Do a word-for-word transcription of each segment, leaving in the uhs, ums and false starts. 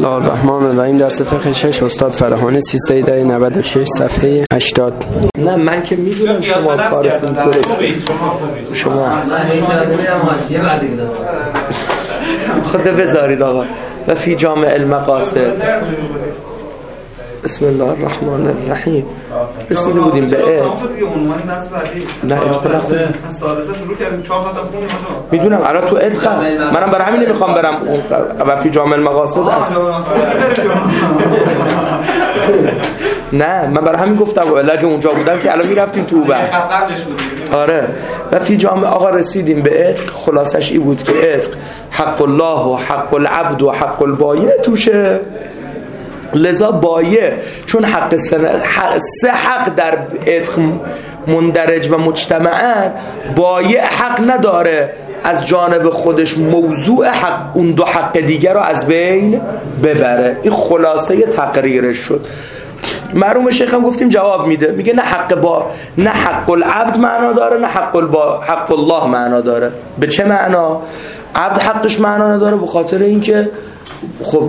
الله الرحمن الرحیم. درس فقه شش استاد فراهانی سیزده در نود و شش صفحه هشتاد. نه من که میدونم شما کارتون درست شما خود بذارید آقا. و فی جامع المقاصد بسم الله الرحمن الرحیم رسیده بودیم به عید. نه میدونم الان تو عید منم برای همین نمیخوام برم و فی جامع المقاصد است. نه من برای همین گفتم ولی اگه اونجا بودم که الان میرفتیم تو بحث. آره و فی جامع آقا رسیدیم به عتق. خلاصش این بود که عتق حق الله و حق العبد و حق البایع توشه. لذا بایع چون حق سه حق در عتق مندرج و مجتمعن، بایع حق نداره از جانب خودش موضوع حق اون دو حق دیگر رو از بین ببره. این خلاصه تقریرش شد. مرحوم شیخ هم گفتیم جواب میده، میگه نه حق با نه حق العبد معنا داره نه حق البا حق الله معنا داره. به چه معنا؟ عبد حقش معنا نداره به خاطر اینکه خب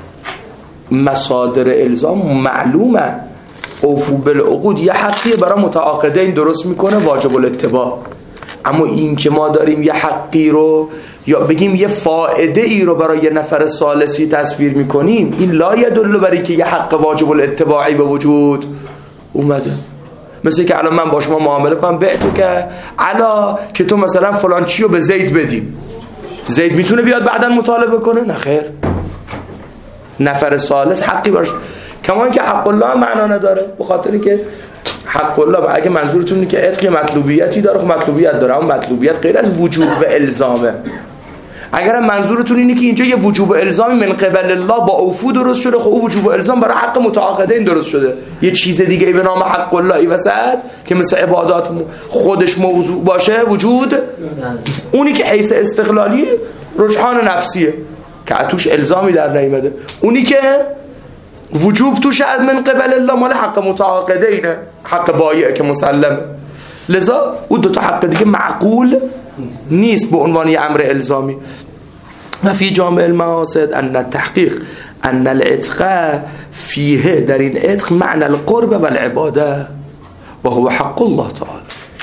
مصادر الزام معلومه. اوفو بالعقود یه حقیه برای متعاقدین درست میکنه واجب الاتباع. اما این که ما داریم یه حقی رو یا بگیم یه فائده ای رو برای یه نفر ثالثی تصویر میکنیم، این لا یدل بر اینکه یه حق واجب الاتباعی به وجود اومده. مثل که الان من با شما معامله کنم به تو که علا که تو مثلا فلان چی رو به زید بدیم، زید میتونه بیاد بعداً مطالبه کنه؟ نه خیر، نفر ثالث حقی براش. کما اینکه حق الله معنا نداره به خاطر که حق الله و اگه منظورتون اینه که عتق مطلوبیتی داره، خب مطلوبیت داره، اما مطلوبیت غیر از وجوب و الزامه. اگر منظورتون اینه که اینجا یه وجوب و الزامی من قبل الله با اوفو درست شده، خب او وجوب و الزام برای حق متعاقدین درست شده. یه چیز دیگه به نام حق الله ای وسط که مثل عبادات خودش موضوع باشه وجود، اونی که حیث استقلالی رجحان نفسیه که توش الزامی در نیامده، اونی که وجوب توش از من قبل الله مال حق متعاقدینه، حق بایع که مسلمه. لذا اون دو تا حق دیگه معقول نیست به عنوان یه امر الزامی. و فی جامع المقاصد ان التحقیق ان العتق فیه، در این عتق معنی القرب و العباده و هو حق الله تعالی.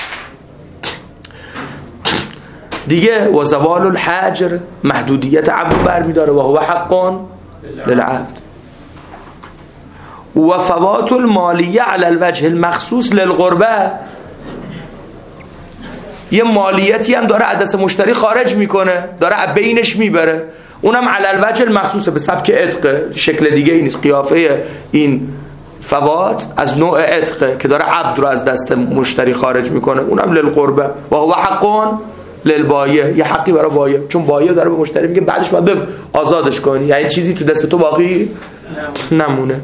دیگه و زوال الحجر محدودیت عبد برمیداره و هو حق للعبد. و فوات المالیه علی الوجه المخصوص للغربه، یه مالیتی هم داره عدس مشتری خارج میکنه، داره بینش میبره، اونم علی الوجه المخصوص به سبک عتق، شکل دیگه ای نیست. قیافه این فوات از نوع عتق که داره عبد رو از دست مشتری خارج میکنه، اونم للغربه و هو حق للبایع، یه حقی برای بایع، چون بایع داره به مشتری میگه بعدش باید بف آزادش کنی، یعنی چیزی تو دست تو باقی نمونه.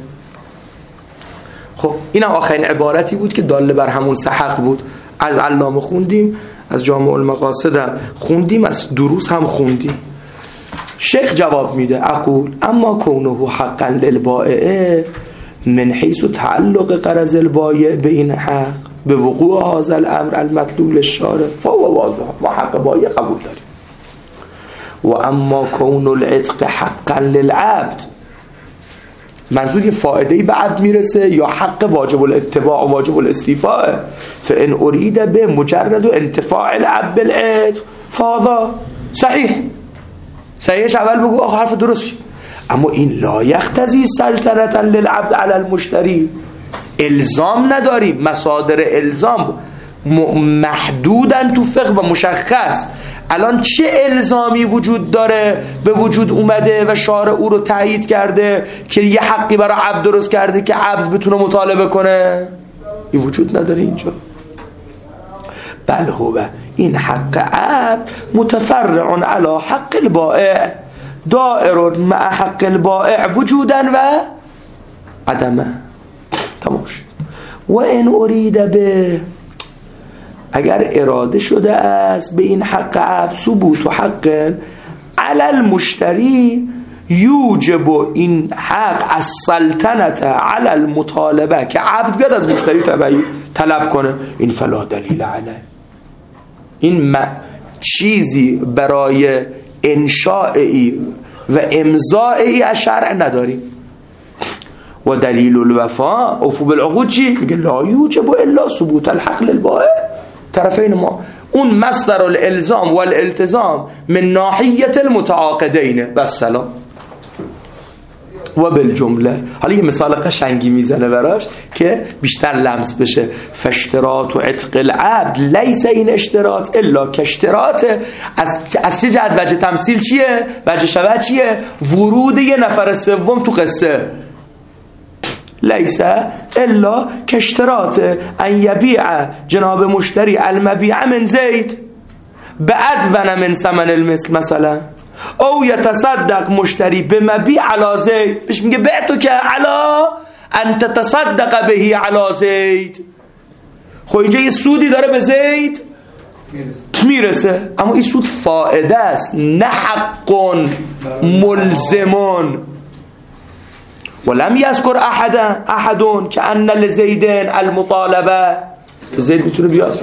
خب اینم آخرین عبارتی بود که داله بر همون سه حق بود. از علامه خوندیم، از جامع المقاصد خوندیم، از دروس هم خوندیم. شیخ جواب میده اقول اما کونه حقا للبائع من حیث تعلق قرض البایع به این حق به وقوع هذا الامر المطلوب للشارع فهو واضح، ما حق بایع قبول داریم. و اما کون العتق حقا للعبد، منظور یه فائده‌ای به عبد میرسه یا حق واجب الاتباع و واجب الاستیفاء، فان اريد به مجرد انتفاع العبد بالعتق فهذا صحیح. صحیحش اول بگو آخر حرف درستی. اما این لا یقتضی سلطنة للعبد علی المشتری، الزام نداریم، مصادر الزام محدودن تو فقه و مشخص. الان چه الزامی وجود داره به وجود اومده و شارع او رو تایید کرده که یه حقی برای عبد درست کرده که عبد بتونه مطالبه کنه؟ این وجود نداره اینجا. بل هو این حق عبد متفرع علی حق البائع دائر مع حق البائع وجودا و عدمه. تمام شد. و این ارید به، اگر اراده شده است به این حق عبد ثبوت و حق علی المشتری یوجب این حق از سلطنت علی المطالبه، که عبد بیاد از مشتری تبعی طلب کنه، این فلا دلیل علیه. این چیزی برای انشائی و امضای از شرع نداریم. و دلیل الوفا اوفو بالعقود چی؟ میگه لا یوجب الا ثبوت الحق للبائع. طرفین ما اون مصدر الالزام والالتزام من ناحیه المتعاقدین بس سلام. و بالجمله حالا یه مثال قشنگی میزنه براش که بیشتر لمس بشه. فاشتراط و عتق العبد لیس این اشتراط الا کاشتراط. از از چه جهت وجه تمثیل چیه؟ وجه شبه چیه؟ ورود یه نفر سوم تو قصه. لیس الا کاشتراط ان یبیع جناب مشتری المبیع من زید بعدون من ثمن المثل مثلا، او یتصدق مشتری به مبیع علی زید. بهش میگه بعتو که علا ان تتصدق بهی علی زید. خب اینجا یه سودی داره به زید میرسه, میرسه. اما این سود فائده است نه حق ملزمون. ولم یذکر احد احدون که ان لزیدن المطالبه. زید میتونه بیاد.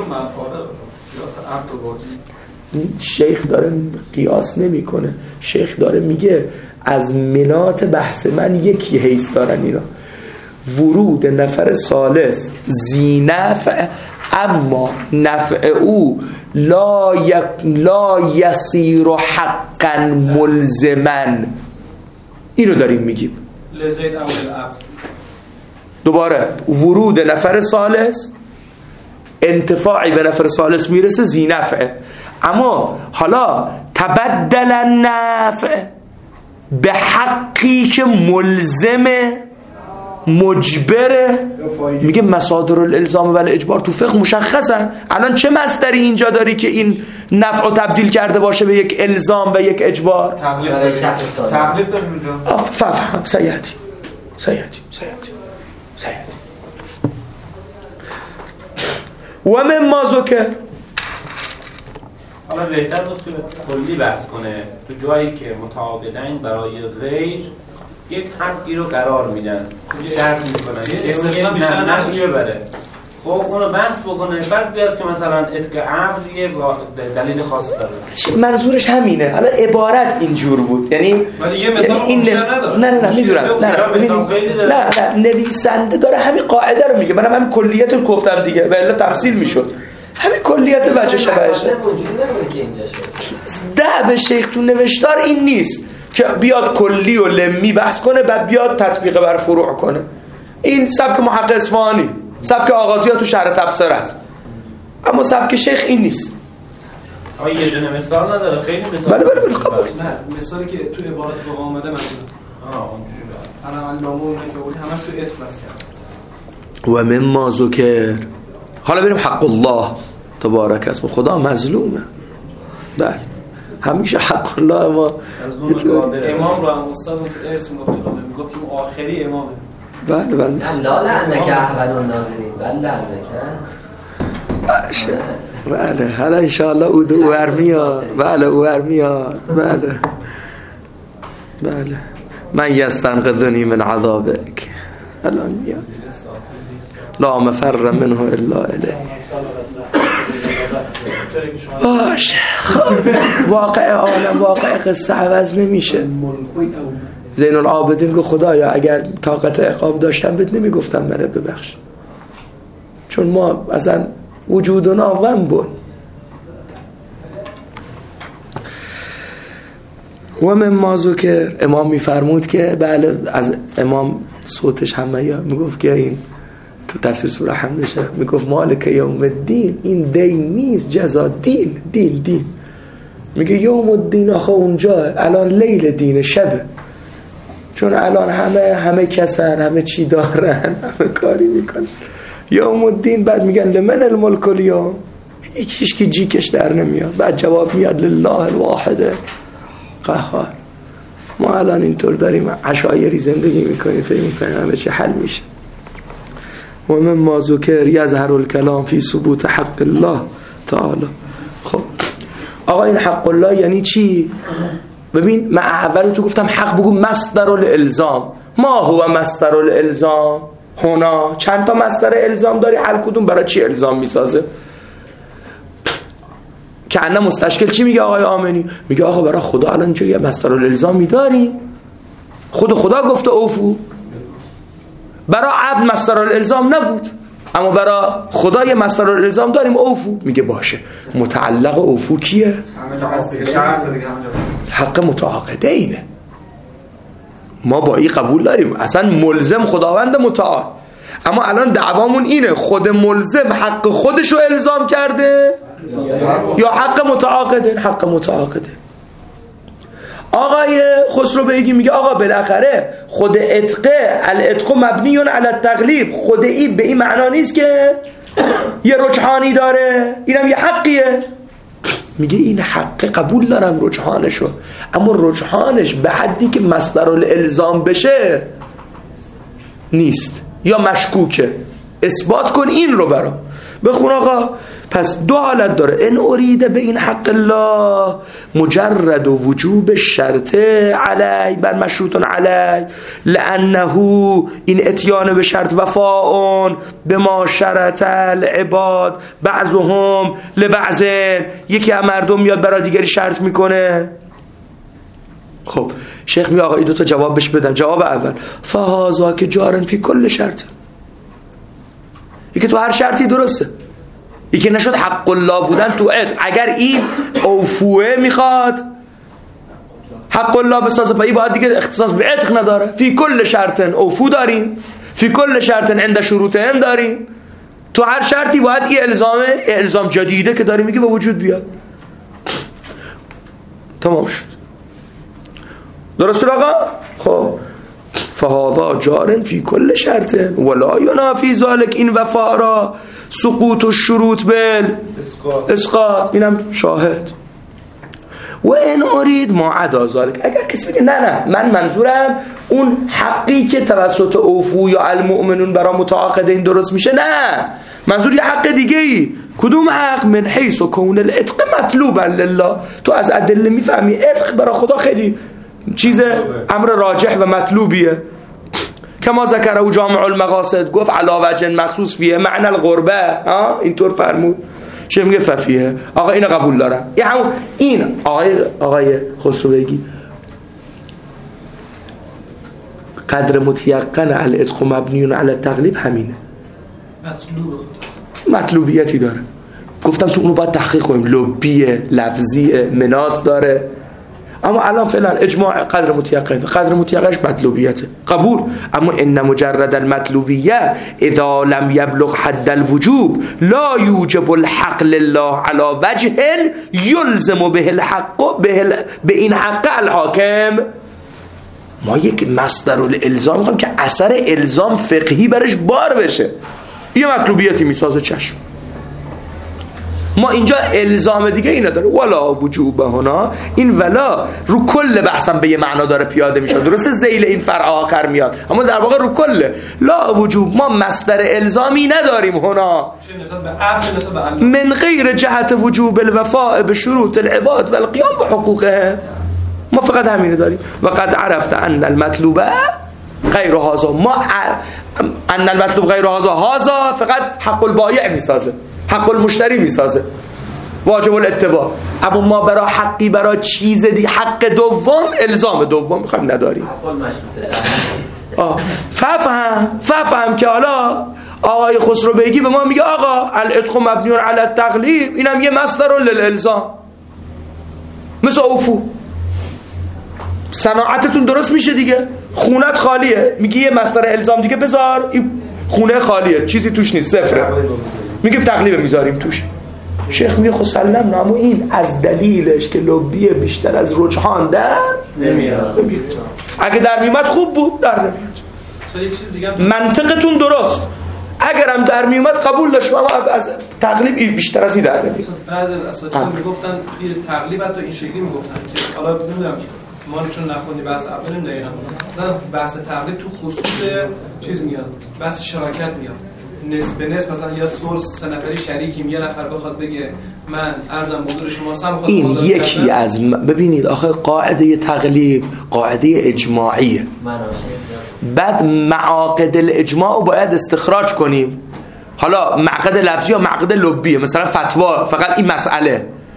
شیخ داره قیاس نمیکنه. شیخ داره میگه از منات بحث من یکی حیث دارن اینا. ورود نفر ثالث ذی نفع، اما نفع او لا یک لا یصیر حقا ملزما. اینو داریم میگیم. لزید اول العقد. دوباره ورود نفر ثالث انتفاعی به نفر ثالث میرسه ذی نفعه، اما حالا تبدل النفع به حقی که ملزمه مجبره. میگه مصادر الالزام و الاجبار تو فقه مشخصن. الان چه مصدری اینجا داری که این نفع رو تبدیل کرده باشه به یک الزام و یک اجبار؟ تقلید تقلید داریم اینجا. فهم سیاتی سیاتی سیاتی سیاتی و من ما ذکر. حالا بهتر بود که کلی بحث کنه تو جایی که متعاقدین برای غیر یک حقی رو قرار میدن، شرط میکنن یه استثنا بیشتر نمیشه بره. خب اونو بحث بکنه بعد بیاد که مثلا اتق عبد یه دلیل خاص داره. منظورش همینه. حالا عبارت اینجور بود، یعنی ولی یه مثال این نداره. نه نه نه میدونم نه نه نه نویسنده داره همین قاعده رو میگه. منم همین کلیت رو گفتم دیگه و الا تفصیل میشد. همین کلیت وجه شبهش ده به شیخ تو نوشتار این نیست که بیاد کلی و لمی بحث کنه بعد بیاد تطبیق بر فروع کنه. این سبک محقق اصفهانی، سبک آغازی ها تو شرح تفسیر است، اما سبک شیخ این نیست. آیا یه دونه مثال نداره؟ خیلی مثال. بله بله بله قبول. نه مثالی که تو عبارت فقه آمده مثلا آه اونجوری الان علامه اون که بود همه تو اتق بس کرد. و من ما ذکر. حالا بریم حق الله تبارک اسم خدا مظلومه. بله همیشه حق الله. ما امام رو هم استاد تو ارث میگفت میگفت که آخری امامه. بله بله لا لعنک احوال الناظرین. بله لعنک. بله حالا انشاءالله او دو ورمیاد. بله او ورمیاد. بله بله من یستنقذنی من عذابک. الان میاد لا مفر منه الا الیه. باش واقع عالم واقع قصه عوض نمیشه. زین العابدین گفت خدایا اگر طاقت عقاب داشتم بهت نمیگفتم منو ببخش، چون ما اصلا وجودنا ذنبون. و من ما ذکر. امام میفرمود که بله از امام صوتش همه یا میگفت که این تو تفسیر سوره حمدشه میگفت مالک یوم الدین، این دین نیست جزا، دین دین دین. میگه یوم الدین آخه اونجا الان لیل دین شبه، چون الان همه همه کسن همه چی دارن همه کاری میکنن. یوم الدین بعد میگن لمن الملک اليوم، هیچ کی جیکش در نمیاد. بعد جواب میاد لله الواحد قهار. ما الان اینطور داریم عشایری زندگی میکنیم فکر میکنیم همه چی حل میشه. و من ما ذکر یظهر الکلام فی ثبوت حق الله تعالی. خب آقا این حق الله یعنی چی؟ ببین من اول تو گفتم حق بگو مصدر الالزام. ما هو مصدر الالزام؟ هنا چند تا مصدر الزام داری؟ هر کدوم برای چی الزام میسازه؟ که انا مستشکل چی میگه آقای آمنی؟ میگه آقا برای خدا الان اینجا یه مصدرالالزامی داریم، خود خدا گفته اوفو. برای عبد مصدرالالزام نبود، اما برای خدا یه مصدرالالزام داریم اوفو. میگه باشه، متعلق اوفو کیه؟ حق متعاقدینه. ما با این قبول داریم اصلا ملزم خداوند متعال، اما الان دعوامون اینه خود ملزم حق خودشو الزام کرده یا حق متعاقده؟ حق متعاقده. آقای خسرو بیگی میگه آقا بالاخره خود عتقه العتق مبنی علی التغلیب، خود این به این معنا نیست که یه رجحانی داره، اینم یه حقیه. میگه این حق قبول دارم رجحانشو، اما رجحانش به حدی که مصدر الالزام بشه نیست یا مشکوکه. اثبات کن این رو برام. بخون آقا. پس دو حالت داره، ان اریده به این حق الله مجرد و وجوب شرط علی بر مشروط علی لانه این اتیان به شرط وفاء به ما شرط العباد بعضهم لبعض، یکی از مردم میاد برای دیگری شرط میکنه. خب شیخ می آقا این دو تا جوابش بدم. جواب اول فهذا که جارن فی کل شرط، یکی تو هر شرطی درسته، یکی نشد حق الله بودن تو عتق. اگر این اوفوه میخواد حق الله بسازه، پا این باید دیگه اختصاص به عتق نداره. فی کل شرط اوفو داریم، فی کل شرط عند شروطهم داریم. تو هر شرطی باید این الزامه، الزام جدیده که داریم میگه به وجود بیاد. تمام شد. درست آقا؟ خب فهذا جارن فی کل شرط ولا ینافی ذلک این وفا را سقوط الشروط بل اسقاط. اینم شاهد. و ان ارید ما عدا ذلک، اگر کسی بگه نه نه من منظورم اون حقی که توسط اوفو یا المؤمنون برای متعاقدین درست میشه، نه منظور یه حق دیگه ای. کدوم حق؟ من حیث و کون العتق مطلوبا لله. تو از ادله میفهمی عتق برای خدا خیلی چیز امر راجح و مطلوبیه. کما ذکر او جامع المقاصد، گفت علا وجه مخصوص فیه معنی الغربه، اینطور فرمود. چه میگه ففیه؟ آقا اینو قبول دارم. این همون این آقای آقای خسرو بیگی قدر متیقن العتق مبنی علی التغلیب همینه، مطلوب خداست، مطلوبیتی داره. گفتم تو اونو باید تحقیق کنیم، لبیه، لفظیه، منات داره. اما الان فعلا اجماع قدر متیقن، قدر متیقنش مطلوبیته، قبول. اما ان مجرد المطلوبیه اذا لم یبلغ حد الوجوب لا یوجب الحق لله على وجه یلزم به الحق به, به این حق الحاکم. ما یک مصدر الالزام میخوایم که اثر الزام فقهی برش بار بشه، یه مطلوبیتی میسازه. چشم ما اینجا الزام دیگه اینه داره، ولا وجوب هنا. این ولا رو کل بحثم به یه معنا داره پیاده میشه، درسته ذیل این فرع آخر میاد، اما در واقع رو کل لا وجوب. ما مصدر الزامی نداریم هنا من غیر جهت وجوب الوفاء به شروط العباد و القیام به حقوقه. ما فقط همینه داریم. و قد عرفت ان المطلوبه غیر هذا، ما ان المطلوب غیر هذا، هذا فقط حق البایع میسازه، حق المشتری میسازه، واجب الاتباع. اما ما برای حقی، برای چیز دیگه، حق دوم، الزام دوم میخوایم نداریم. حق المشروطه. آه ففهم ففهم که حالا آقای خسرو بیگی به ما میگه آقا العتق مبنی علی التغلیب، اینم یه مصدر للالزام، مثل اوفو. صناعتتون درست میشه دیگه، خونت خالیه، میگی یه مصدر الزام دیگه بذار، این خونه خالیه، چیزی توش نیست، صفره، میگیم تقلیب میذاریم توش. شیخ میگه خب سلام نامو این از دلیلش که لبیه بیشتر از رجحان در نمیاد. اگه در میمد خوب بود، در نمیاد. منطقتون درست، اگرم در میومد قبول داشت، اما از تقلیب بیشتر از این در نمیاد. بعضی اساتید میگفتن توی تقلیب حتی این شکلی میگفتن که حالا نمیدونم ما چون نخوندی بحث اول دقیقاً بحث تقلیب تو خصوص چیز میاد، بحث شراکت میاد، نسب به نسب. مثلا یا سلس سه نفری شریکیم، یه نفر بخواد بگه من ارزم بزرگ شما سم خود این یکی کردن. از م... ببینید آخه قاعده تقلیب قاعده اجماعیه، بعد معاقد الاجماع باید استخراج کنیم. حالا معقد لفظی یا معقد لبیه، مثلا فتوا فقط این مسئله،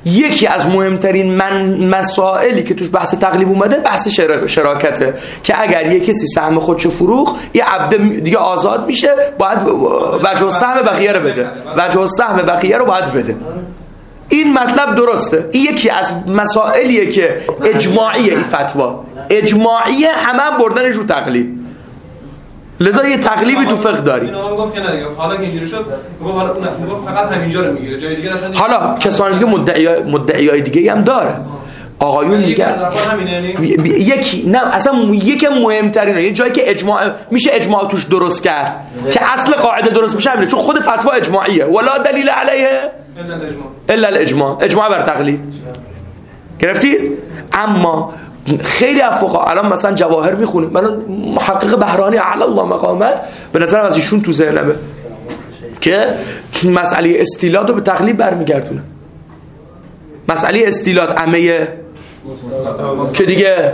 یکی از مهمترین من مسائلی که توش بحث تقلیب اومده بحث شراکته که اگر یک کسی سهم خودشو فروخت یه عبد دیگه آزاد میشه، باید وجه سهم بقیه رو بده، وجه سهم بقیه رو باید بده. این مطلب درسته. این یکی از مسائلیه که اجماعیه، این فتوا اجماعیه، همه هم بردنش رو تقلیب. لذا یه تقلیبی تو فقه داریم. اینا گفت که نه دیگه حالا که اینجوری شد گفت حالا اون گفت فقط همینجا رو میگیره، جای دیگه اصلا. حالا کسانی دیگه مدعی مدعیای دیگه هم داره. آقایون میگن یکی نه اصلا یکی مهمترینه، یه جایی که اجماع میشه اجماع توش درست کرد که اصل قاعده درست میشه همینه، چون خود فتوا اجماعیه. ولا دلیل علیه الا الاجماع، الا الاجماع، اجماع بر تقلید. گرفتید؟ اما خیلی از فقها الان مثلا جواهر میخونیم، من محقق بهرانی علی الله مقامه به نظرم از ایشون تو ذهنمه که مسئله استیلاد رو به تقلید برمیگردونه. مسئله استیلاد عمه که دیگه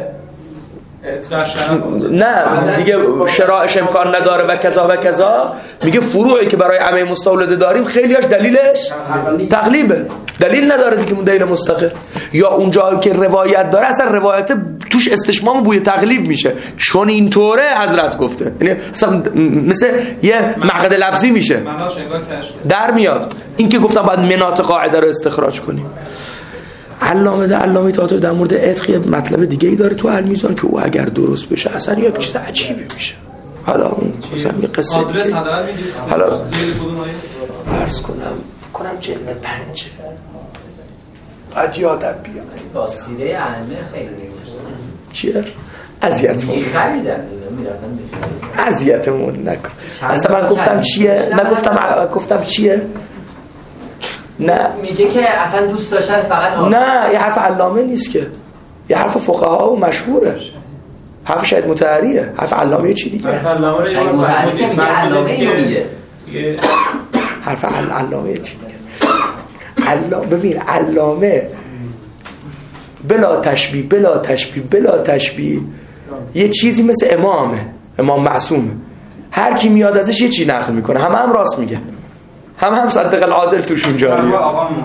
نه دیگه شرایش امکان نداره و کذا و کذا، میگه فروعی که برای عمه مستولده داریم خیلیاش دلیلش تقلیبه، دلیل نداره دیگه اون دلیل مستقل. یا اونجا که روایت داره اصلا روایت توش استشمام بوی تقلیب میشه، چون اینطوره حضرت گفته، یعنی اصلا مثل یه مقعد لفظی میشه در میاد. این که گفتم باید مناط قاعده رو استخراج کنیم. علامه ده علامه طاطاوی در مورد عتق مطلب دیگه ای داره تو المیزان که او اگر درست بشه اصلا یک چیز عجیبی میشه. حالا اون مثلا یه قصه آدرس نداره میگید حالا زیر کدوم آیه عرض کنم کنم جلد پنج بعد یادم بیاد با سیره ائمه خیلی چیه؟ اذیتمون خریدن میرفتن اذیتمون نکن. اصلا من گفتم چیه؟ نگفتم گفتم چیه؟ نه میگه که اصلا دوست داشتن فقط آن. نه، یه حرف علامه نیست که، یه حرف فقها و مشهوره، حرف شاید متحریه، حرف علامه یه چی دیگه شاید متحری که میگه علامه اینو میگه، حرف علامه یه چی دیگه. علامه ببین، علامه بلا تشبیه بلا تشبیه بلا تشبیه یه چیزی مثل امامه، امام معصومه، هر کی میاد ازش یه چی نقل میکنه، همه هم راست میگه، هم هم صدق العادل توشون جاریه.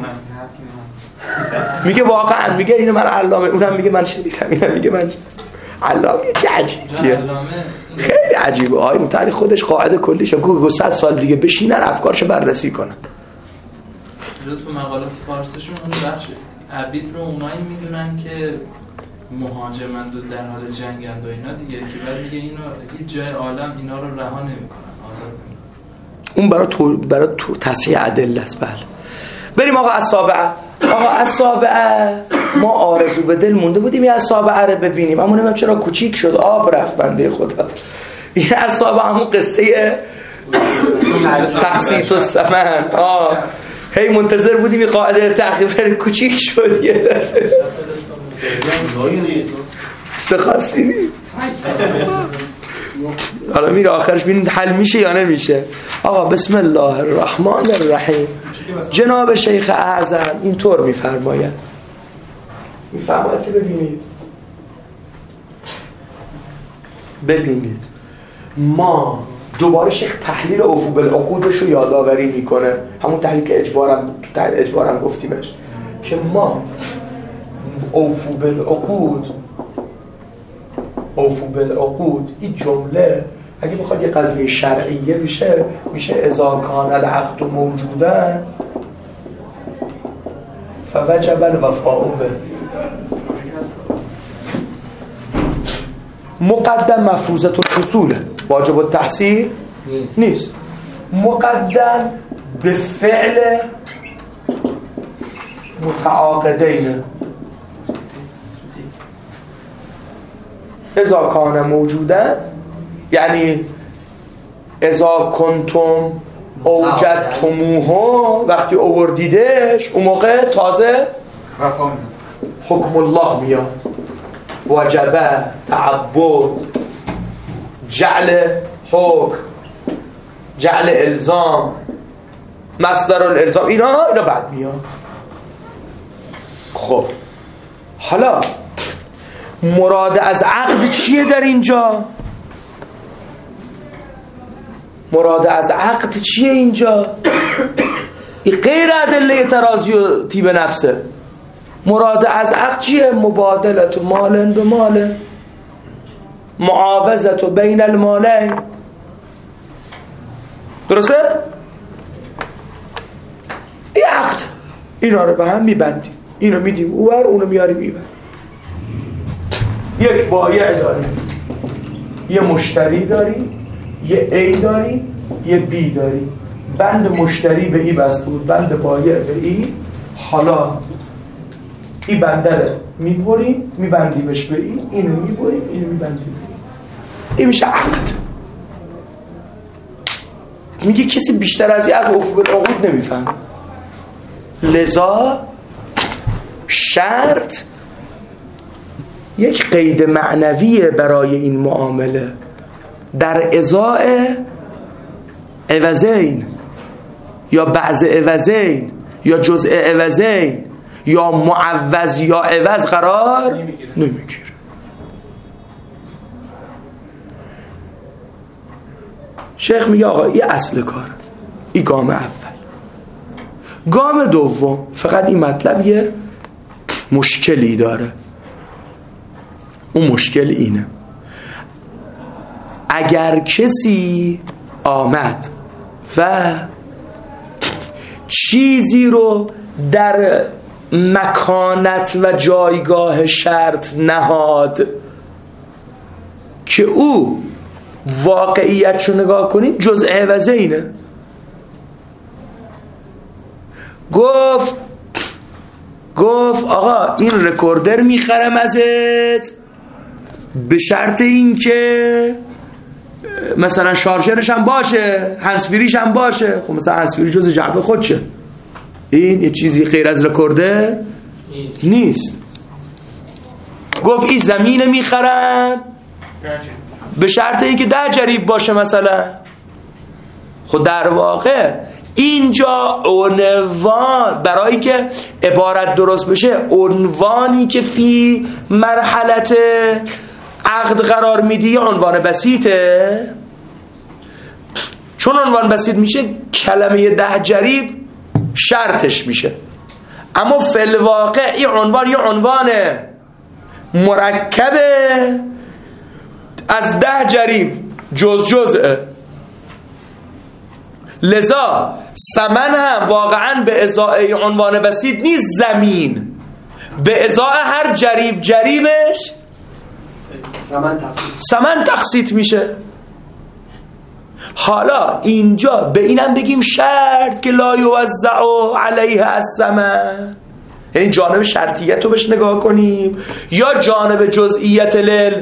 میگه واقعا، میگه اینو من علامه، اونم میگه من شدیدم، اینم میگه من علامه. چه عجیبیه، خیلی عجیبه. آقای متعلی خودش قاعده کلیشه که صد سال دیگه بشینن افکارشو بررسی کنن. تو مقالات فارسیشون اون بخش عبید رو اونایی میدونن که مهاجمند و در حال جنگند و اینا دیگه، که بعد میگه اینو هیچ جای عالم اینا رو رها نمیکنن، آزاد میکنن. اون برای تو برای تو تصحیح ادله است. بله بریم آقا السابعه. آقا السابعه ما آرزو به دل مونده بودیم یه السابعه رو ببینیم، اما نمیدونم چرا کوچیک شد، آب رفت بنده خدا. این السابعه همون قصه تقسیط الثمن. آه هی منتظر بودیم این قاعده تحقیق کوچیک شد یه دفعه. سخاصی نیست. حالا میره آخرش ببینید حل میشه یا نمیشه. آقا بسم الله الرحمن الرحیم. جناب شیخ اعظم اینطور میفرماید میفرماید که ببینید ببینید ما دوباره شیخ تحلیل افو بالعقودش رو یادآوری میکنه، همون تحلیل که اجبارم تو تحلیل اجبارم گفتیمش، که ما افو بالعقود اوفو بالعقود این جمله اگه بخواد یه قضیه شرعیه بشه میشه اذا کان العقد موجودا فوجب الوفاء به. مقدم مفروضه الاصول واجب التحصیل نیست، مقدم به فعل متعاقدین. اذا کان موجودا یعنی اذا کنتم اوجدتموه، وقتی اووردیدش اون موقع تازه حکم الله میاد، وجبه، تعبد، جعل حکم، جعل الزام، مصدر الالزام، اینا اینا بعد میاد. خب حالا مراد از عقد چیه در اینجا؟ مراد از عقد چیه اینجا؟ این غیر ادله ترازی و تیب نفسه. مراد از عقد چیه؟ مبادلت و مالن به مالن، معاوضت و بین المالین. درسته؟ این عقد، اینا رو به هم میبندیم، اینو میدیم اوور، اونو میاریم ایور. یک بایع داریم، یه مشتری داریم، یه A داریم، یه B داریم. بند مشتری به ای بسته بود، بند بایع به ای. حالا این بنده رو میبریم میبندیمش به ای، اینو میبریم اینو میبندیم به ای. این میشه عقد. میگه کسی بیشتر از این از افق العقود نمیفهم. لذا شرط یک قید معنویه برای این معامله، در ازای عوضین یا بعض عوضین یا جزء عوضین یا معوض یا عوض قرار نمیگیره. شیخ میگه آقا این اصل کار، این گام اول. گام دوم فقط این مطلب یه مشکلی داره. اون مشکل اینه: اگر کسی آمد و چیزی رو در مکانت و جایگاه شرط نهاد که او واقعیت رو نگاه کنید جزء عوضه اینه. گفت گفت آقا این رکوردر میخرم ازت به شرط این که مثلا شارژرش هم باشه، هندزفریش هم باشه. خب مثلا هندزفری جزء جعبه خودشه، این یه چیزی غیر از رکوردر نیست. گفت این زمین میخرم به شرط این که ده جریب باشه مثلا. خود در واقع اینجا عنوان، برای که عبارت درست بشه، عنوانی که فی مرحلت عقد قرار میدی یا عنوان بسیطه. چون عنوان بسیط میشه کلمه ده جریب شرطش میشه، اما فی الواقع این عنوان یه عنوان مرکبه از ده جریب جز جزء. لذا ثمن هم واقعا به ازای عنوان بسیط نیست، زمین به ازای هر جریب جریبش ثمن تقسیط میشه. حالا اینجا به اینم بگیم شرط که لا یوزع علیه الثمن، یعنی جانب شرطیت رو بهش نگاه کنیم یا جانب جزئیت لل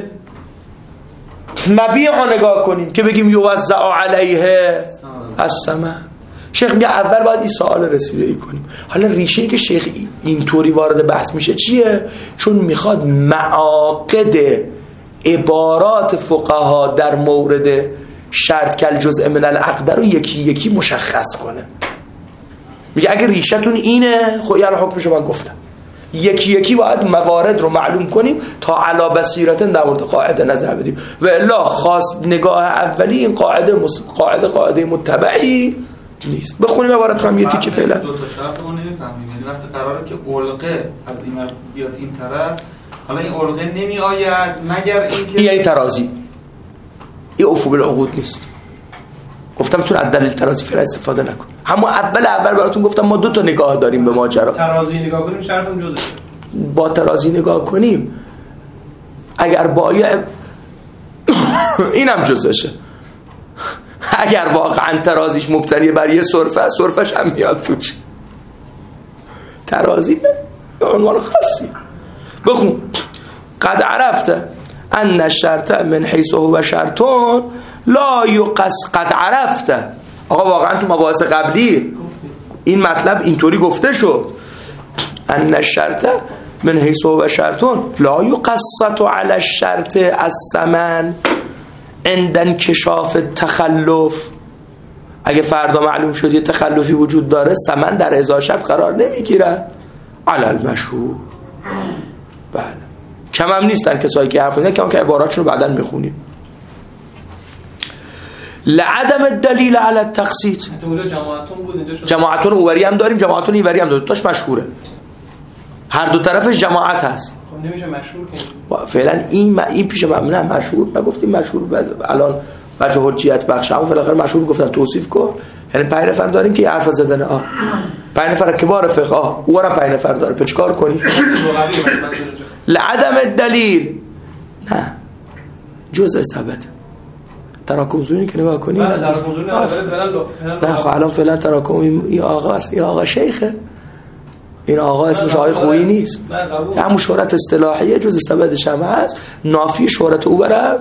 مبیع رو نگاه کنیم که بگیم یوزع علیه الثمن. شیخ میگه اول باید این سوال رسیدگی کنیم. حالا ریشه‌ای که شیخ اینطوری وارد بحث میشه چیه؟ چون میخواد معاقد عبارات فقها در مورد شرط کل جزء من العقد رو یکی یکی مشخص کنه. میگه اگه ریشتون اینه، خب یعنی حکمشو من گفتم، یکی یکی باید موارد رو معلوم کنیم تا علا بصیرت در مورد قاعده نظر بدیم. و الا خاص نگاه اولی این قاعده مس... قاعده قاعده متبعی نیست. بخونیم عبارت رو هم یه تیکه فعلا. دو تا شرط رو نمی‌فهمیم. یعنی وقتی قراره که علقه از این بیاد این طرف، حالا این علقه نمی آید مگر اینکه این یعنی ترازی، این افق العقود نیست. گفتم چون از دلیل ترازی فعلا استفاده نکن. همون اول اول براتون گفتم ما دو تا نگاه داریم به ماجرا. ترازی نگاه کنیم شرطم جزشه. با ترازی نگاه کنیم اگر بایع اینم جزشه، اگر واقعا ترازیش مبتنی بر یه صرفه، صرفش هم میاد توش. ترازی به عنوان خاصی. بخون قد عرفته ان الشرط من حیث هو شرطون لا یقص. قد عرفته، آقا واقعا تو مباحث قبلی این مطلب اینطوری گفته شد، ان الشرط من حیث هو شرطون لا یقصت علی الشرط الثمن عند انکشاف تخلف. اگه فردا معلوم شد یه تخلفی وجود داره، ثمن در ازای شرط قرار نمیگیرد. علی المشهور. بله، کم هم نیستن کسایی که حرف میزنن، کم که عباراتشون رو بعداً میخونیم. لعدم الدلیل علی التقسیط. اونجا جماعتون بود، اینجا شد جماعتون اوری هم داریم، جماعتون ایوری هم داریم، تاش مشهوره. هر دو طرفش جماعت هست. خب نمیشه مشهور کنیم فعلا این این پیش من نه مشهور نگفتیم مشهور الان بچه حجیت بخش اما فعلا مشهور گفتن توصیف کن. یعنی پنج نفر داریم که حرف زدن آ پنج نفر کبار فقه آ او را پنج نفر داره پس چیکار کنیم؟ لعدم الدلیل نه جزء ثبت تراکم زونی که نگاه کنیم نه تراکم زونی نه خب الان فعلا تراکم این آقا است این آقا شیخه این آقا اسمش آقای خویی نیست همون شهرت اصطلاحیه جزء ثبتش هم هست نافی شهرت او برم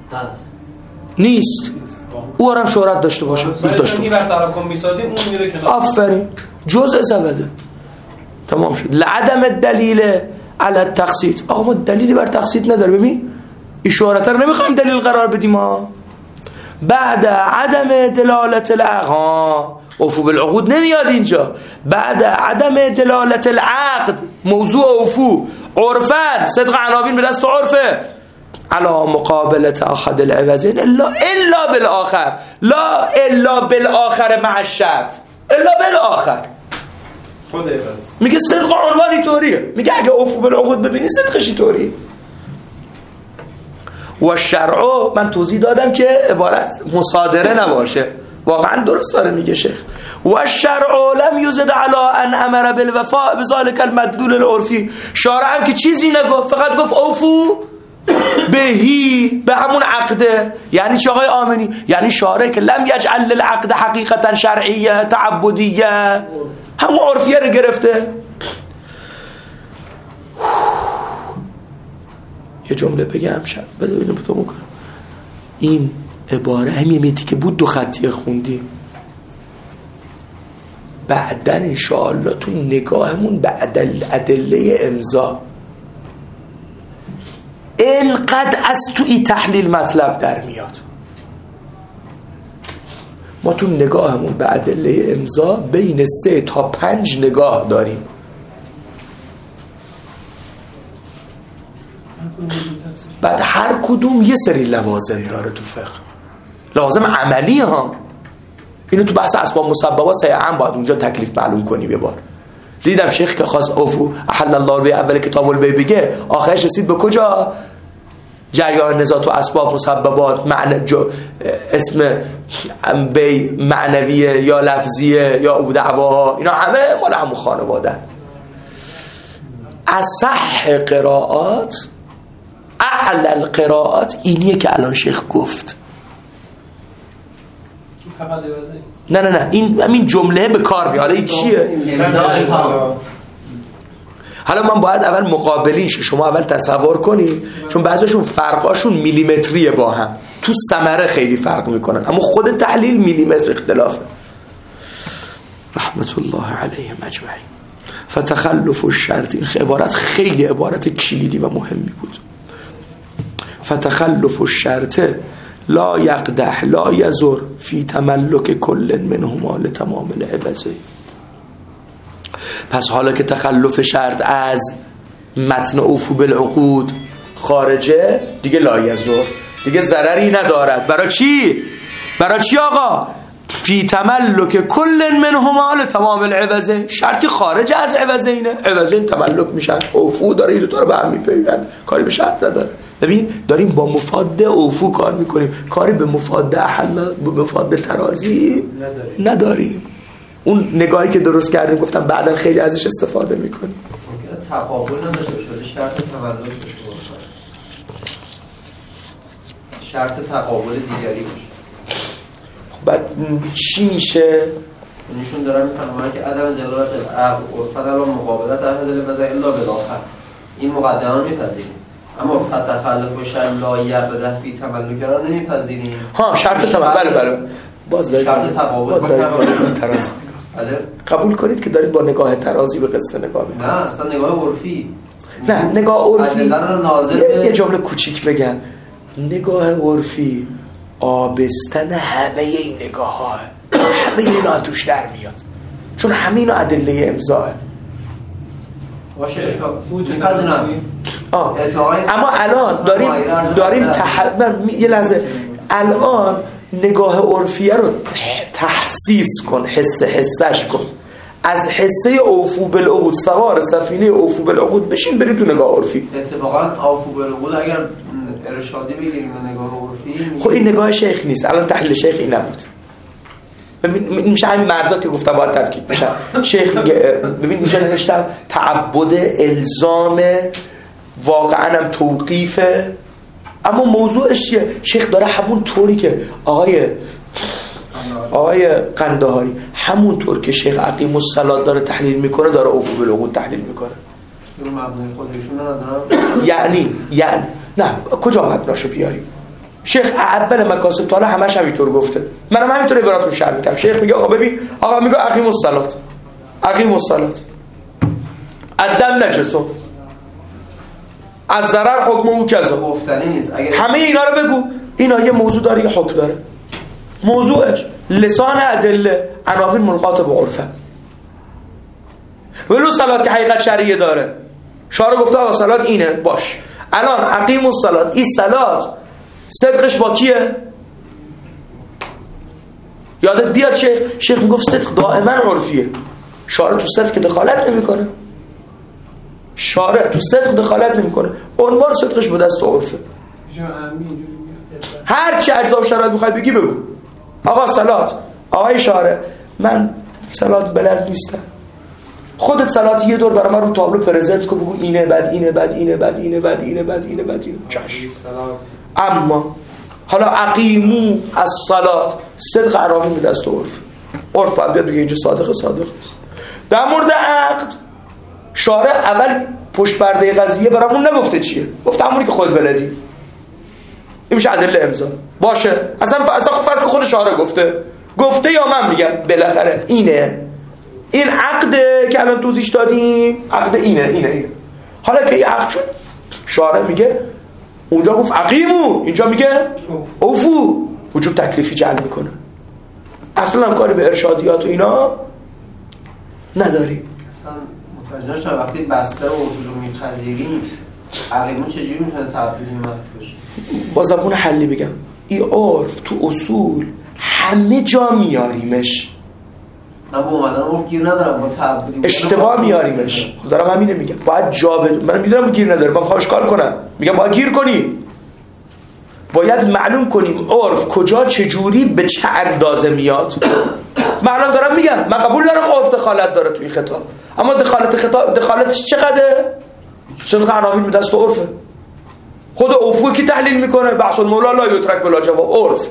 نیست او هم شهرت داشته باشه دوست داشته باشه تراکم میسازیم اون میره کنار آفرین جزء ثبته تمام شد لعدم الدلیل علی التقسیط آقا ما دلیلی بر تقسیط نداره ببین این شهرت رو نمیخوایم دلیل قرار بدیم ما بعد عدم دلالت العقد اوفو بالعقود نمیاد اینجا بعد عدم دلالت العقد موضوع اوفو عرفت صدق عناوین به دست عرفه علا مقابلت احد العوضین الا الا بالاخر لا الا بالاخر مع الشرط الا بالاخر خود عوض میگه صدق عنوانی طوریه میگه اگه اوفو بالعقود ببینی صدقش طوریه و شرع من توضیح دادم که عبارت مصادره نباشه واقعا درست داره میگه شیخ و شرع لم یزد علی ان امر بالوفاء بذلك المدلول العرفی شارع هم که چیزی نگفت فقط گفت اوفو بهی به همون عقده یعنی چه آقای آمنی یعنی شارع که لم یجعل للعقد حقیقتا شرعیه تعبدیه همون عرفیه رو گرفته یه جمله بگم شد بذار ببینم تو میکنم این عباره همین میتی که بود دو خطیه خوندیم بعدن انشاءالله تو نگاهمون به ادله امضا اینقدر از توی تحلیل مطلب در میاد ما تو نگاهمون به ادله امضا بین سه تا پنج نگاه داریم بعد هر کدوم یه سری لوازم داره تو فقه لوازم عملی ها اینو تو بحث اسباب مسببات سیعا باید اونجا تکلیف معلوم کنی یه بار دیدم شیخ که خواست اوفو احل الله به اول کتاب البی بگه آخرش رسید به کجا جریان نزاعت و اسباب مسببات معنی جو اسم بی معنویه یا لفظیه یا او دعواها اینا همه مال همون خانواده اصح قرائات اعلی القرائات اینیه که الان شیخ گفت نه نه نه این همین جمله به کار میاد. حالا این چیه؟ حالا من باید اول مقابلینش شما اول تصور کنی چون بعضیشون فرقاشون میلیمتریه با هم تو ثمره خیلی فرق میکنن اما خود تحلیل میلیمتر اختلافه رحمت الله علیهم اجمعین. فتخلف الشرط این عبارت خیلی عبارت کلیدی و مهمی بود. فتخلف الشرط لا یقدح لا یزر فی تملک کل منهما لتمام العوض. پس حالا که تخلف شرط از متن اوفو بالعقود خارجه دیگه لا یزر دیگه ضرری ندارد. برای چی؟ برای چی آقا؟ فی تملک کل منهما لتمام العوض. شرط که خارج از عوضینه عوضین تملک میشن اوفو داره این دو تا رو به هم میپیوند کاری به شرط نداره. ببین داریم با مفاد اوفو کار میکنیم کاری به مفاد احل به مفاد ترازی نداریم, نداریم. اون نگاهی که درست کردیم گفتم بعدا خیلی ازش استفاده میکنیم. ممکنه تقابل نداشته باشه شرط تولد باشه شرط تقابل دیگری باشه. خب بعد چی میشه؟ نشون دارم میفهمم که عدم دلالت عقل عرفت الان مقابلت احد الوضع الا بالاخر این مقدمه میپذیریم اما فتخلف و شرط لا یقدح فی تملک را نمیپذیریم. ها شرط تملک بله بله باز دارید شرط تقابل با ترازی قبول کنید که دارید با نگاه ترازی به قصه نگاه میکنید. نه اصلا نگاه عرفی نه نگاه عرفی یه, یه جمله کوچیک بگم نگاه عرفی آبستن همه این نگاه ها همه اینا توش در میاد چون همه اینا ادله امضاه باشه میپذیرم. اما الان داریم داریم تح... یه لحظه الان نگاه عرفیه رو تحسیس کن حس حسش کن از حصه اوفو بالعقود سوار سفینه اوفو بالعقود بشین برید تو نگاه عرفی. اتفاقا اوفو بالعقود اگر ارشادی بگیریم و نگاه عرفی، خب این نگاه شیخ نیست. الان تحلیل شیخ این نبود. ببین میشه همین مرزا که گفتم باید تفکیک بشه. شیخ میگه ببین اینجا نوشتم تعبد الزام واقعا هم توقیفه، اما موضوعش چیه؟ شیخ داره همون طوری که آقای آقای قندهاری همون طور که شیخ عقیم الصلاة داره تحلیل میکنه داره اوفو بالعقود تحلیل میکنه. یعنی یعنی نه کجا مبناشو بیاریم؟ شیخ اول مکاسب تعالی همش همینطور گفته. منم همینطور عباراتو شرح میکنم. شیخ میگه آقا ببین آقا میگه عقیم الصلاة عقیم الصلاة الدم نجسو از ضرر حکم او کذا گفتنی نیست. همه اینا رو بگو. اینا یه موضوع داره یه حکم داره. موضوعش لسان ادله عناوین ملقات به عرفه. ولو صلات که حقیقت شرعیه داره. شارع گفته آقا صلات اینه باش. الان عقیم الصلاة این صلات صدقش با کیه؟ یادت بیاد شیخ شیخ میگفت صدق دائما عرفیه. شارع تو صدق دخالت نمیکنه. شارع تو صدق دخالت نمیکنه. عنوان صدقش به دست عرفه. هر چی اجزا و شرایط میخوای بگی بگو. آقا صلات آقای شارع من صلات بلد نیستم. خودت صلات یه دور برای من رو تابلو پرزنت کن بگو اینه بعد اینه بعد اینه بعد اینه بعد اینه بعد اینه بعد اینه چشم. اما حالا عقیمو از صلات صدق عراقی به دست عرف. عرف باید بیاد بگه اینجا صادق صادق است. در مورد عقد شارع اول پشت پرده قضیه برامون نگفته چیه. گفت همونی که خود بلدی. این میشه ادله امضا باشه. اصلا اصلا فرض خود شارع گفته گفته یا من میگم بالاخره اینه این عقده که الان توضیح دادیم عقد اینه اینه اینه. حالا که این عقد شد شارع میگه اونجا گفت عقیمو اینجا میگه اوفو وجوب تکلیفی جعل میکنه. اصلا هم کاری به ارشادیات و اینا نداری. اصلا متوجه شدم وقتی بسته رو وجود میپذیریم عقیمو چجوری میتونه تبدیل مقصد بشه؟ با زبون حلی بگم این عرف تو اصول همه جا میاریمش. من با اومدن عرف گیر ندارم با تعبدی اشتباه میاریمش. دارم همینه میگم باید جا بد من میدونم گیر نداره من میخوام اشکال کنم میگم باید گیر کنی. باید معلوم کنیم عرف کجا چجوری به چه اندازه میاد. من الان دارم میگم من قبول دارم عرف دخالت داره توی خطاب اما دخالت خطاب دخالتش چقدره؟ صدق عناوین به دست عرفه. خود عفو کی تحلیل میکنه؟ بحث المولا لا یترک بلا جواب عرف.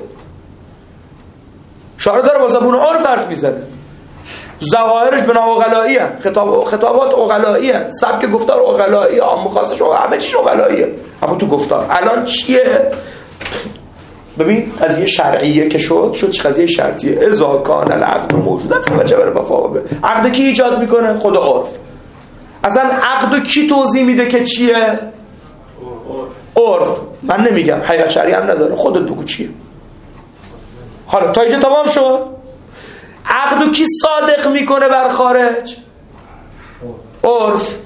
شارع داره با زبون عرف حرف میزنه. ظواهرش بنا عقلایی ان خطاب خطابات عقلایی ان سبک گفتار عقلایی عام خاصش همه چیز عقلاییه. اما تو گفتار الان چیه؟ ببین قضیه شرعیه که شد شد چه قضیه شرطیه. اذا کان العقد موجودا فوجب الوفاء به. عقد کی ایجاد میکنه؟ خود عرف. اصلا عقد کی توضیح میده که چیه؟ عرف. من نمیگم حقیقت شرعی هم نداره خودت بگو چیه. حالا تا اینجا تمام شد. عقدو کی صادق میکنه بر خارج؟ عرف.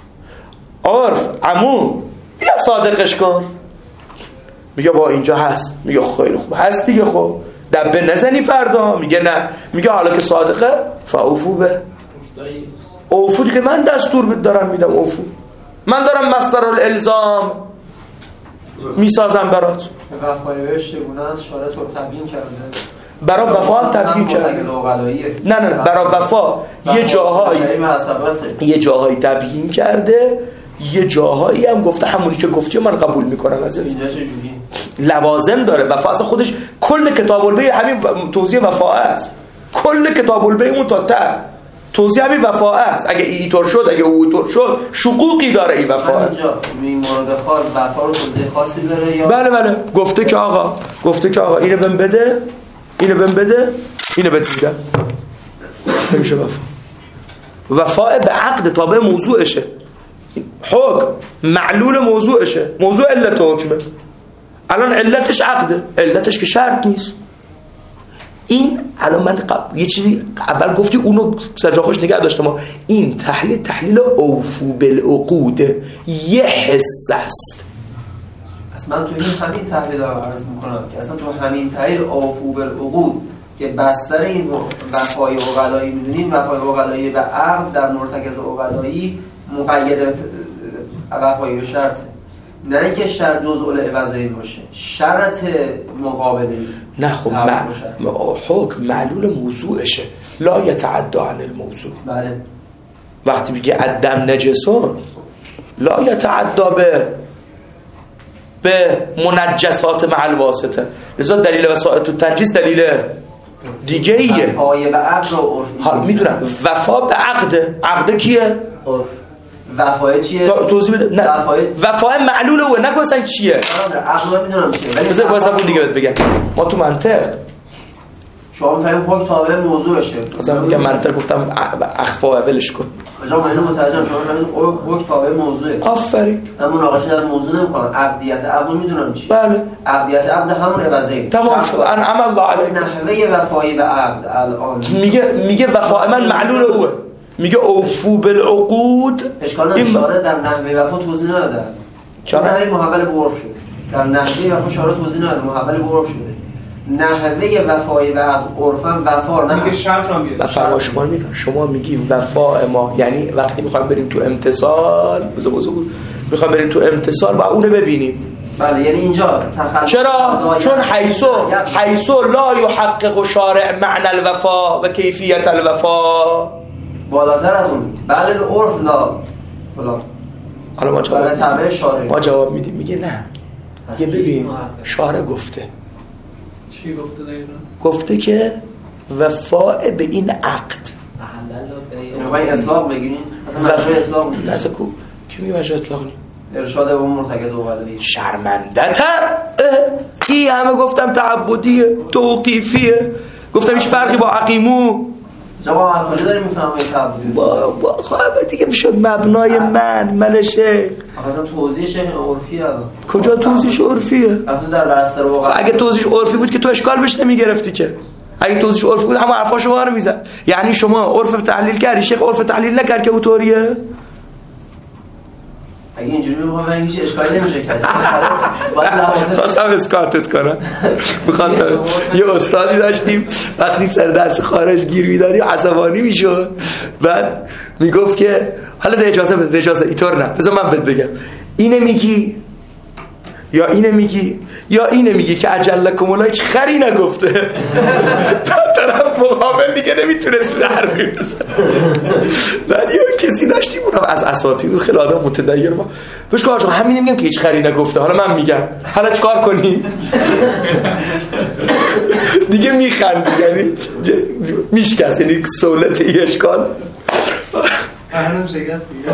عرف عمو بیا صادقش کن. میگه با اینجا هست. میگه خیلی خوب هست دیگه. خب دبه نزنی فردا. میگه نه. میگه حالا که صادقه فاوفو به اوفو دیگه من دستور بد دارم میدم اوفو. من دارم مصدر الالزام میسازم برات. وفای بهش چگونه است شارع تو تبیین کرده برای وفا تبیین کرده. نه نه نه برای وفا یه جاهایی یه جاهایی تبیین کرده یه جاهایی هم گفته همونی که گفتی من قبول میکنم از اینجا چجوری لوازم داره. وفا اصلا خودش کل کتاب البیع همین توضیح وفا است. کل کتاب البیع اون تا ته توضیح همین وفا است. اگه اینطور شد اگه اونطور شد شقوقی داره این وفا. اینجا این مورد خاص وفا رو توضیح خاصی داره یا بله بله گفته که آقا گفته که آقا اینو بهم بده اینو بهم بده اینو بهت میدم. نمیشه وفا. وفا به عقد تابع موضوعشه. حکم معلول موضوعشه. موضوع علت حکمه. الان علتش عقده علتش که شرط نیست. این الان من قبل یه چیزی اول گفتی اونو سرجا خوش نگه داشتم ما. این تحلیل تحلیل اوفو بالعقود یه حس است. اصلا من تو این همین تحلیل رو عرض میکنم که اصلا تو همین تحلیل اوفو بالعقود که بستر این وفای عقلایی میدونیم وفای عقلایی به عقد در مرتکز عقلایی مقید وفای به شرطه، نه اینکه شرط جزء العوضین باشه، شرط مقابله. نه خب حکم معلول موضوعشه، لا یتعدى عن الموضوع. بله. وقتی میگه الدم نجسون لا یتعدى به به منجسات مع الواسطه، لذا دلیل وسائط التنجیس دلیل دیگه ایه. وفای به عقد و عرف. حالا میدونم وفا به عقده، عقده کیه؟ عرف. وفای چیه؟ توضیح بده. نه وفای وفای معلوله و نگو اصلا چیه؟ عقل میدونم چیه. ولی بذار واسه اون دیگه بهت بگم. ما تو منطق شما می‌فهمید حکم تابع موضوعشه. مثلا میگم منطق گفتم اخفا ولش کن. آجا من اینو متوجهم، شما می‌فهمید حکم تابع موضوعه. آفرین. من مناقشه در موضوع نمی‌کنم. عقدیت عقد میدونم چیه. بله. عقدیت عقد همون عوضین. تمام شد. انعم الله علیک. نحوه وفای به عقد الان میگه میگه وفا من معلول اوه. میگه اوفو بالعقود. اشکال نداره، شارع در نحوه وفا توضیح نداده. چرا در محول به عرف شده. در نحوه وفا شارع توضیح نداده، محول به عرف شده. نحوه وفای و عرفا وفا نه میگه شرط هم بیاد. وفا شما میگن شما میگی وفا ما یعنی وقتی میخوایم بریم تو امتثال بزو بزو میخوایم بریم تو امتثال با اونو ببینیم. بله یعنی اینجا تخلف. چرا؟ چون حیثو حیثو لا یحقق شارع معنی الوفا و کیفیت الوفا بالاتر از اون. بله العرف لا فلان. حالا ما جواب بله تابع شارع ما جواب میدیم میگه نه. یه ببین شارع گفته چی گفته دقیقا؟ گفته که وفاء به این عقد. میخوایی اطلاق بگیرین؟ اصلا مجموع اطلاق نیست. نه کو کی میگه مجموع اطلاق نیست؟ ارشاد اون مرتکز عقلایی. شرمنده تر این همه گفتم تعبدیه توقیفیه، گفتم هیچ فرقی با عقیمو. جواب از کجا داریم میفهمم این تعبدی؟ با با خب دیگه میشد مبنای من من شیخ. اصلا توضیح شیخ عرفیه. کجا توضیحش عرفیه؟ اصلا در بستر عقلایی. اگه توضیحش عرفی بود که تو اشکال بهش نمیگرفتی که. اگه توضیحش عرفی بود همه حرفا شما رو میزد. یعنی شما عرف تحلیل کردی، شیخ عرف تحلیل نکرد که اوتوریه؟ اگه اینجوری بگم من هیچ اشکالی نمیشه کرد. خواستم اسکاتت کنم. می‌خواستم یه استادی داشتیم وقتی سر درس خارج گیر می‌دادیم عصبانی میشد، بعد میگفت که حالا ده اجازه بده اجازه اینطور نه بذار من بهت بگم اینه میگی یا اینه میگی یا اینه میگی که اجلکم الله هیچ خری نگفته. بعد طرف مقابل دیگه نمیتونست حرفی بزنه. بعد یه کسی داشتیم اونم از اساتید خیلی آدم متدین با بهش گفتم همین میگم که هیچ خری نگفته، حالا من میگم حالا چیکار کنیم؟ دیگه میخند یعنی میشکست، یعنی سهولت ای اشکال هنوز شکست دیگه.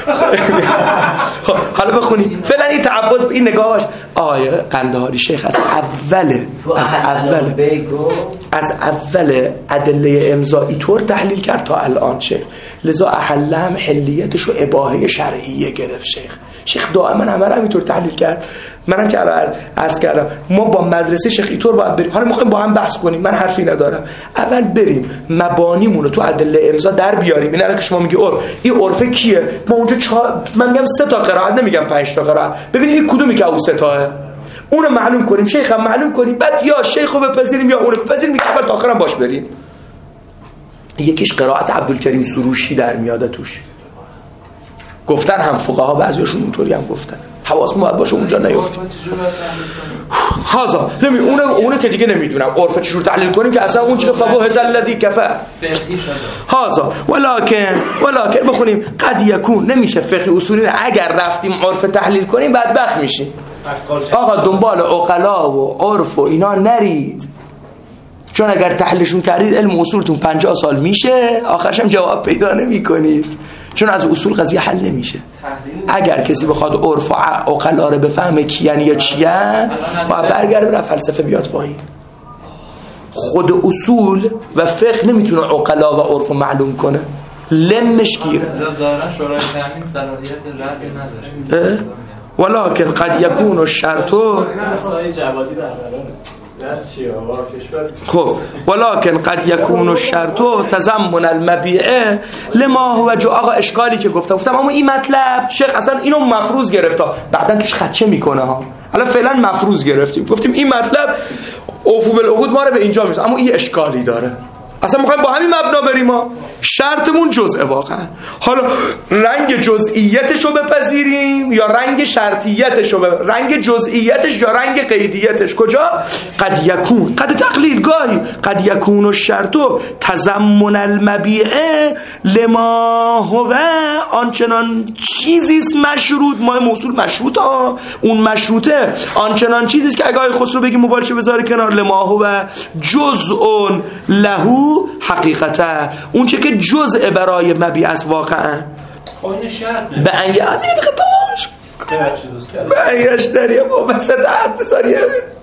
حالا بخونی فعلا این تعبد این نگاهش آقای قندهاری شیخ از اول از اول از اول ادله امضایی طور تحلیل کرد تا الان شیخ، لذا احل هم حلیتش رو اباحه شرعیه گرفت شیخ. شیخ دائما همه رو همینطور تحلیل کرد. منم که عرض کردم ما با مدرسه شیخ اینطور باید بریم. حالا میخوایم با هم بحث کنیم، من حرفی ندارم، اول بریم مبانیمون رو تو ادله امضا در بیاریم. این الان که شما میگی عرف، این عرفه کیه؟ ما اونجا چهار من میگم سه تا قرائت نمیگم پنج تا قرائت، ببینید این کدومی که اون سه تاه اونو معلوم کنیم، شیخ هم معلوم کنیم، بعد یا شیخو بپذیریم یا اونو بپذیریم، که اول تا آخرام باش بریم. یکیش قرائت عبدالکریم سروشی در میاد توش. گفتن هم فقها بعضیاشون اونطوری هم گفتن، حواسمون باید باشه اونجا نیافتیم. خاصا نمی اون اون که دیگه نمیدونم عرف چجور تحلیل کنیم که اصلا اون چیه فقه الذی کفر هازا ولکن ولکن بخونیم قد یکون نمیشه فقه اصولی. اگر رفتیم عرف تحلیل کنیم بدبخت میشیم. آقا دنبال عقلا و عرف و اینا نرید، چون اگر تحلیلشون کردید علم اصولتون پنجاه سال میشه، آخرش هم جواب پیدا نمیکنید، چون از اصول قضیه حل نمیشه. اگر کسی بخواد عرف و عقلا رو بفهمه کیان یا چیان، باید برگرده بره فلسفه بیاد پایین. خود اصول و فقه نمیتونه عقلا و عرف رو معلوم کنه، لمش گیره. ظاهرا شورای تامین صلاحیت رد نذاره. ولکن قد یکون الشرط خب ولکن قد یکون الشرط تضمن المبیع لما هو جو. آقا اشکالی که گفتم گفتم اما این مطلب شیخ اصلا اینو مفروض گرفته، بعدن توش خدشه میکنه ها. حالا فعلا مفروض گرفتیم، گفتیم این مطلب اوفو بالعقود ما رو به اینجا میرسه، اما این اشکالی داره. اصلا میخوایم با همین مبنا بریم، ما شرطمون جزء واقعا. حالا رنگ جزئیتش رو بپذیریم یا رنگ شرطیتش رو بپذیریم، رنگ جزئیتش یا رنگ قیدیتش کجا؟ قد یکون، قد تقلیل، گاهی قد یکون الشرط تضمن المبیعه لما هو، آنچنان چیزیست مشروط، ما موصول مشروط ها، اون مشروطه آنچنان چیزیست که اگه خسرو بگی مبالشه بذاره کنار، لما هو جزء لهو حقیقتا، اون چه که جزء برای مبیع است واقعا. این شرط به انگه دیگه تمامش به انگهش داریم با بسه درد بذاریم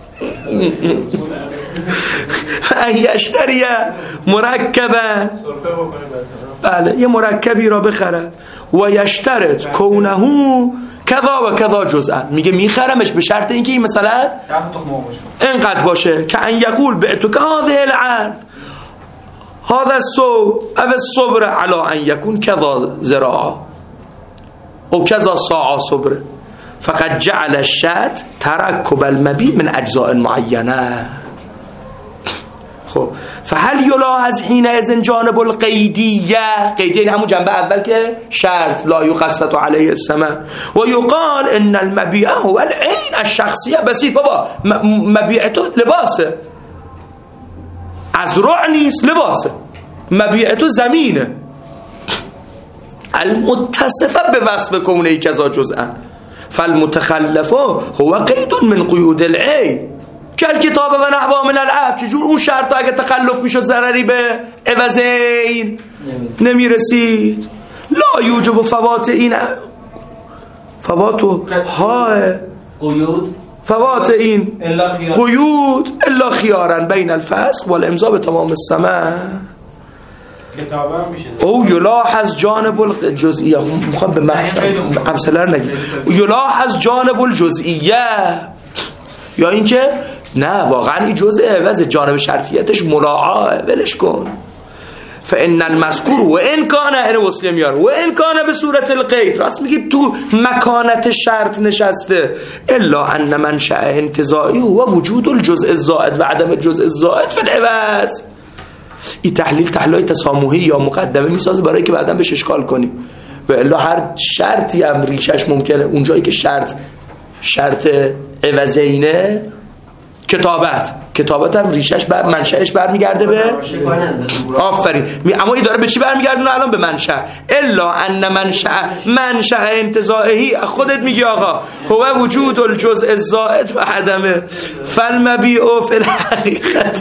به انگهش داریم مرکبا، بله یه مرکبی را بخرد و یشترط کونهو کذا و کذا جزءا، میگه میخرمش به شرط اینکه این مثلا اینقدر باشه که ان یقول بعتو که هذه العرض هذا الصوب او الصبر على ان يكون كذا زراعه او كذا صاع صبر فقد جعل الشرط تركب المبيع من اجزاء معينه. خب فهل يلاحظ حينئذ جانب القيديه، قيديه یعنی همون جنبه اول که شرط لا يقسط عليه الثمن و يقال ان المبيع هو العين الشخصيه. بسيط بابا، مبيع تو لباسه، از رع نیست، لباسه، مبیع تو زمینه، المتصفه به وصف کونه کذا جزءا فالمتخلف هو قید من قیود العین کل کتاب و نحوا من العب. چجور اون شرط اگه تخلف میشد ضرری به عوضین نمیرسید. لا یوجب فوات این فواتو ها قیود فوات این قیود الا خیارا بین الفسق والامضاء به تمام الثمن. کتابم میشه او یلاحظ جانب الجزئیه، میخوام به امثله رو نگیم، یلاحظ جانب الجزئیه، یا اینکه نه واقعا این جزء عوض، جانب شرطیتش مراعاه، ولش کن. فان المذکور و ان کان این وصله میار و ان کان به صورت القید، راست میگی تو مکانت شرط نشسته، الا ان منشأ انتزاعی و وجود الجزء الزائد و عدم الجزء الزائد فی العوض. این تحلیل تحلیل تسامحی یا مقدمه میسازه برای که بعداً بهش اشکال کنیم. و الا هر شرطی هم ریشش ممکنه اونجایی که شرط شرط عوضینه، کتابت کتابت هم ریشش بر منشأش برمیگرده به آفرین، اما این داره به چی برمیگردونه الان؟ به منشأ. الا ان منشأ منشأ انتزاعی، خودت میگی آقا هو وجود الجزء الزائد و عدمه فالمبیع فی الحقیقت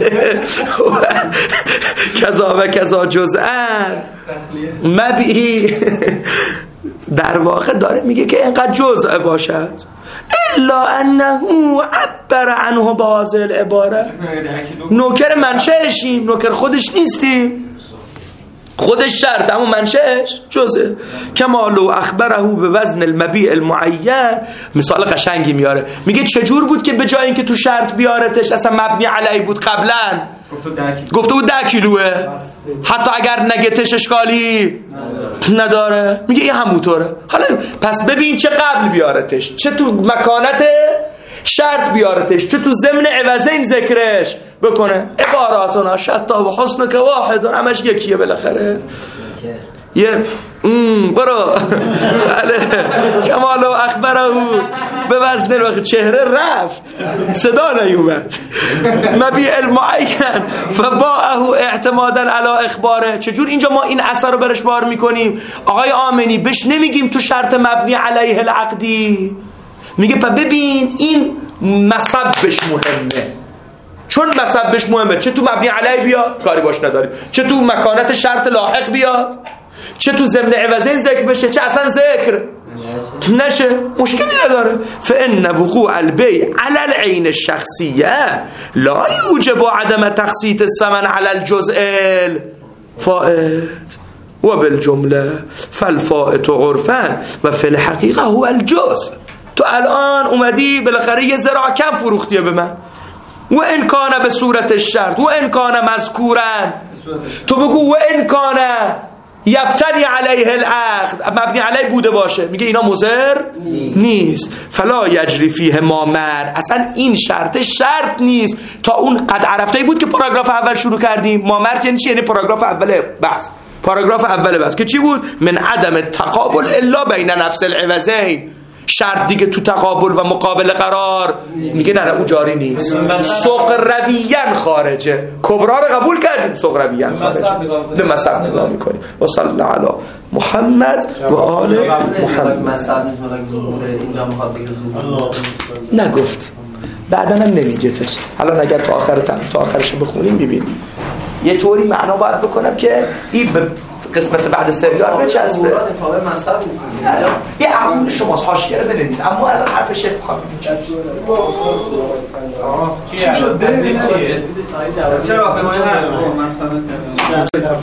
کذا و کذا جزءا. مبیع در واقع داره میگه که اینقدر جزء باشد، الا انه عبر عنه بهذه العباره. نوکر منشأشیم، نوکر خودش نیستیم، خودش شرط اما منشأش جزء. کما لو اخبره به وزن المبیع المعین، مثال قشنگی میاره، میگه چجور بود که به جای اینکه تو شرط بیارتش اصلا مبنی علیه بود قبلا گفته بود ده کیلوه، حتی اگر نگتش اشکالی نداره، میگه این همونطوره. حالا پس ببین چه قبل بیارتش، چه تو مکانت شرط بیارتش، چه تو ضمن عوضین ذکرش بکنه. عباراتنا شتا و حسن که واحد، همش یکیه بالاخره. یه برو کمالو اخبره به وزن الوقت، چهره رفت صدا نیومد. مبیع المعین فباعه اعتمادا علی اخباره. چجور اینجا ما این اثر رو برش بار میکنیم؟ آقای آمنی بهش نمیگیم تو شرط مبنی علیه العقدی، میگه پا ببین این مسبش مهمه، چون مسبش مهمه، چه تو مبنی علیه بیاد کاری باش نداری، چه تو مکانت شرط لاحق بیاد، چه تو ضمن عوضین ذکر بشه، چه اصلا ذکر نشه، مشکلی نداره. فان وقوع البيع على العين الشخصيه لا يوجب عدم تخصيص الثمن على الجزء الفائت وبالجمله فالفائت عرفا وفي الحقيقه هو الجزء. تو الان اومدی بالاخره یه ذراع کم فروختیه به من، و ان کان به صورت الشرط و ان کان مذکورا، تو بگو و ان کان، یبتنی علیه العقد مبنی علیه بوده باشه، میگه اینا مضر نیست. فلا یجری فیه ما مر، اصلا این شرط شرط نیست تا اون قد عرفته بود که پاراگراف اول شروع کردیم. ما مر یعنی چی؟ یعنی پاراگراف اول بحث، پاراگراف اول بحث که چی بود؟ من عدم تقابل الا بین نفس العوضین، شرط دیگه تو تقابل و مقابل قرار میگه نه نه او جاری نیست، سقرویاً خارجه. کبرا رو قبول کردیم، سقرویاً خارجه، به مصحف نگاه میکنیم. و صلی الله علی محمد و آل محمد. مصحف نیست ملاک ظهور، اینجا میخواد بگه ظهور نگفت، بعدا هم نمیگتش. الان اگر تو آخر تا آخرش بخونیم میبینیم یه طوری معنا باید بکنم که این به قسمت بعد سریال بچسبه. یه عقول شماست، حاشیه رو بنویس، اما الان حرف شیخ بخوام چی شد؟ چرا به ما